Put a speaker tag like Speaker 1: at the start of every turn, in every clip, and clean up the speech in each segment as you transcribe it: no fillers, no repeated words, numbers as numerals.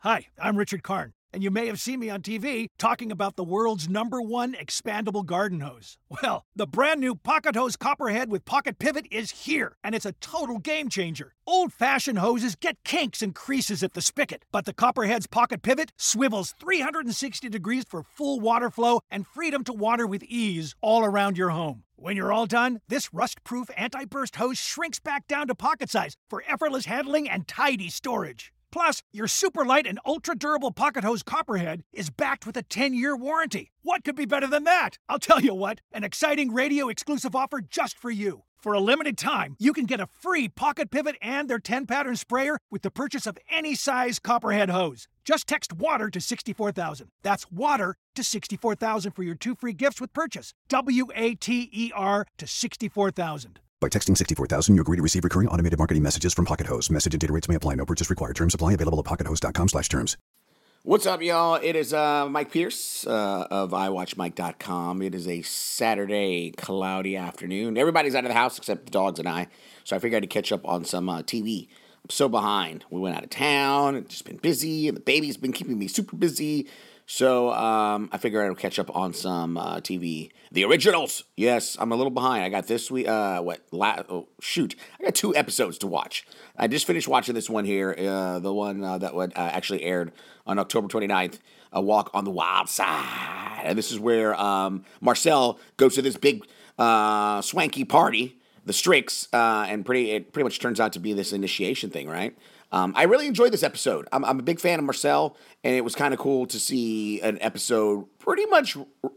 Speaker 1: Hi, I'm Richard Karn, and you may have seen me on TV talking about the world's #1 expandable garden hose. Well, the brand new Pocket Hose Copperhead with Pocket Pivot is here, and it's a total game changer. Old-fashioned hoses get kinks and creases at the spigot, but the Copperhead's Pocket Pivot swivels 360 degrees for full water flow and freedom to water with ease all around your home. When you're all done, this rust-proof anti-burst hose shrinks back down to pocket size for effortless handling and tidy storage. Plus, your super light and ultra-durable Pocket Hose Copperhead is backed with a 10-year warranty. What could be better than that? I'll tell you what, an exciting radio-exclusive offer just for you. For a limited time, you can get a free Pocket Pivot and their 10-pattern sprayer with the purchase of any size Copperhead hose. Just text WATER to 64,000. That's WATER to 64,000 for your 2 free gifts with purchase. WATER to 64,000.
Speaker 2: By texting 64,000, you agree to receive recurring automated marketing messages from Pocket Hose. Message and data rates may apply. No purchase required. Terms apply. Available at pockethose.com/terms.
Speaker 3: What's up, y'all? It is Mike Pierce of iWatchMike.com. It is a Saturday, cloudy afternoon. Everybody's out of the house except the dogs and I, so I figured I'd catch up on some TV. I'm so behind. We went out of town. It's just been busy, and the baby's been keeping me super busy. So I figured I'd catch up on some TV. The Originals. Yes, I'm a little behind. I got this week. I got 2 episodes to watch. I just finished watching this one here, the one that would actually aired on October 29th, A Walk on the Wild Side. And this is where Marcel goes to this big swanky party, the Strix, and it pretty much turns out to be this initiation thing, right? I really enjoyed this episode. I'm a big fan of Marcel, and it was kind of cool to see an episode pretty much,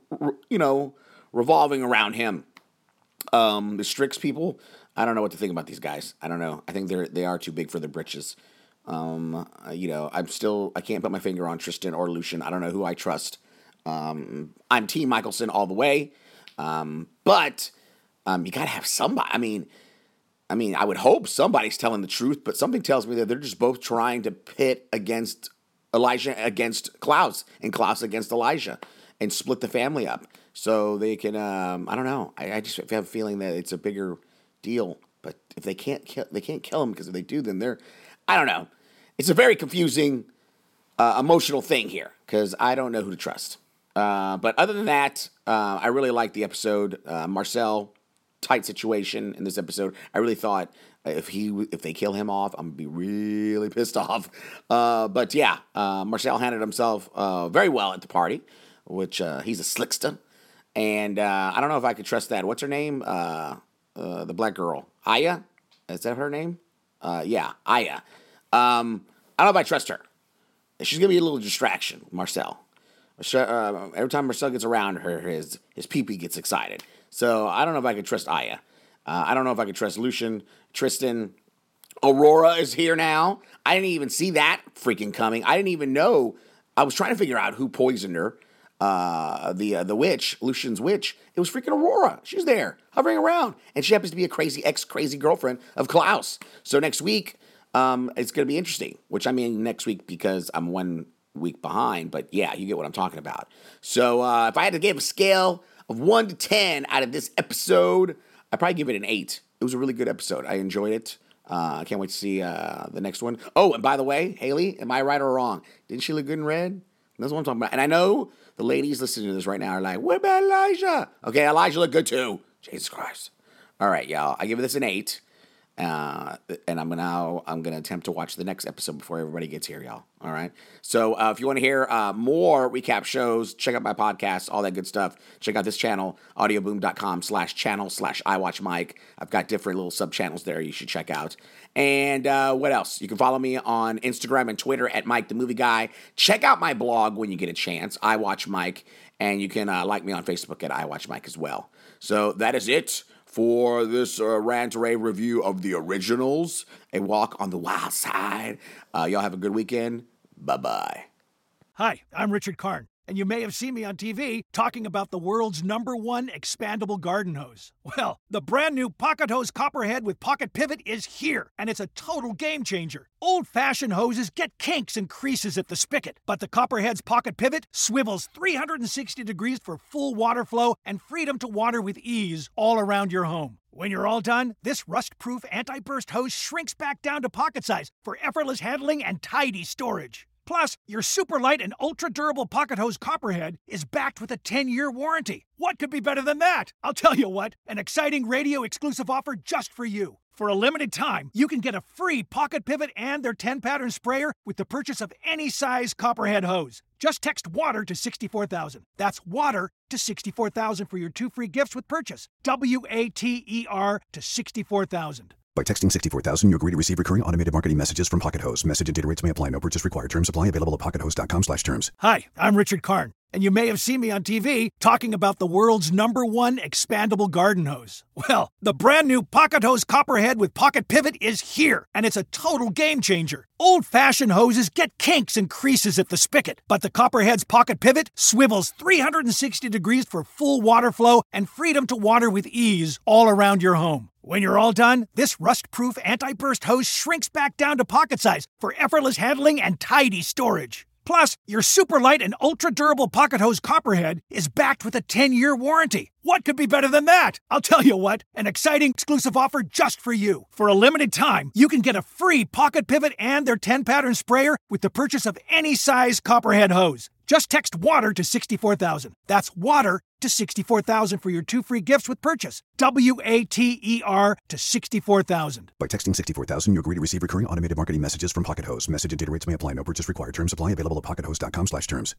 Speaker 3: revolving around him. The Strix people, I don't know what to think about these guys. I don't know. I think they are too big for their britches. I can't put my finger on Tristan or Lucian. I don't know who I trust. I'm Team Michelson all the way. But you got to have somebody. I mean, I would hope somebody's telling the truth, but something tells me that they're just both trying to pit against Elijah against Klaus and Klaus against Elijah and split the family up so they can, I don't know. I just have a feeling that it's a bigger deal, but if they can't kill him, because if they do, then I don't know. It's a very confusing, emotional thing here because I don't know who to trust. But other than that, I really liked the episode. Marcel, tight situation in this episode. I really thought if they kill him off, I'm gonna be really pissed off. But yeah, Marcel handled himself very well at the party, which he's a slickster. And I don't know if I could trust that. What's her name? The black girl, Aya. Is that her name? Yeah, Aya. I don't know if I trust her. She's gonna be a little distraction, Marcel. Every time Marcel gets around her, his pee-pee gets excited. So I don't know if I could trust Aya. I don't know if I could trust Lucian, Tristan. Aurora is here now. I didn't even see that freaking coming. I didn't even know. I was trying to figure out who poisoned her. The witch, Lucian's witch. It was freaking Aurora. She's there, hovering around. And she happens to be a crazy girlfriend of Klaus. So next week, it's going to be interesting. Which I mean next week because I'm 1 week behind. But yeah, you get what I'm talking about. So if I had to give a scale of 1 to 10 out of this episode, I'd probably give it an 8. It was a really good episode. I enjoyed it. I can't wait to see the next one. Oh, and by the way, Haley, am I right or wrong? Didn't she look good in red? That's what I'm talking about. And I know the ladies listening to this right now are like, what about Elijah? Okay, Elijah looked good too. Jesus Christ. All right, y'all. I give this an 8. And I'm gonna attempt to watch the next episode before everybody gets here, y'all. All right. So if you want to hear more recap shows, check out my podcast, all that good stuff. Check out this channel, audioboom.com/channel/iWatchMike. I've got different little sub channels there you should check out. And what else? You can follow me on Instagram and Twitter at Mike the Movie Guy. Check out my blog when you get a chance, iWatch Mike, and you can like me on Facebook at iWatch Mike as well. So that is it for this rant array review of The Originals, A Walk on the Wild Side. Y'all have a good weekend. Bye-bye.
Speaker 1: Hi, I'm Richard Karn, and you may have seen me on TV talking about the world's #1 expandable garden hose. Well, the brand new Pocket Hose Copperhead with Pocket Pivot is here, and it's a total game changer. Old-fashioned hoses get kinks and creases at the spigot, but the Copperhead's Pocket Pivot swivels 360 degrees for full water flow and freedom to water with ease all around your home. When you're all done, this rust-proof anti-burst hose shrinks back down to pocket size for effortless handling and tidy storage. Plus, your super light and ultra durable pocket hose Copperhead is backed with a 10-year warranty. What could be better than that? I'll tell you what, an exciting radio exclusive offer just for you. For a limited time, you can get a free Pocket Pivot and their 10-pattern sprayer with the purchase of any size Copperhead hose. Just text WATER to 64,000. That's WATER to 64,000 for your 2 free gifts with purchase. WATER to 64,000.
Speaker 2: By texting 64,000, you agree to receive recurring automated marketing messages from Pocket Hose. Message and data rates may apply. No purchase required. Terms apply. Available at pockethose.com/terms.
Speaker 1: Hi, I'm Richard Karn, and you may have seen me on TV talking about the world's #1 expandable garden hose. Well, the brand new Pocket Hose Copperhead with Pocket Pivot is here, and it's a total game changer. Old-fashioned hoses get kinks and creases at the spigot, but the Copperhead's Pocket Pivot swivels 360 degrees for full water flow and freedom to water with ease all around your home. When you're all done, this rust-proof anti-burst hose shrinks back down to pocket size for effortless handling and tidy storage. Plus, your super light and ultra-durable pocket hose Copperhead is backed with a 10-year warranty. What could be better than that? I'll tell you what, an exciting exclusive offer just for you. For a limited time, you can get a free Pocket Pivot and their 10-pattern sprayer with the purchase of any size Copperhead hose. Just text WATER to 64,000. That's WATER to 64,000 for your 2 free gifts with purchase. WATER to 64,000.
Speaker 2: By texting 64,000, you agree to receive recurring automated marketing messages from Pocket Hose. Message and data rates may apply. No purchase required. Terms apply. Available at pockethose.com/terms.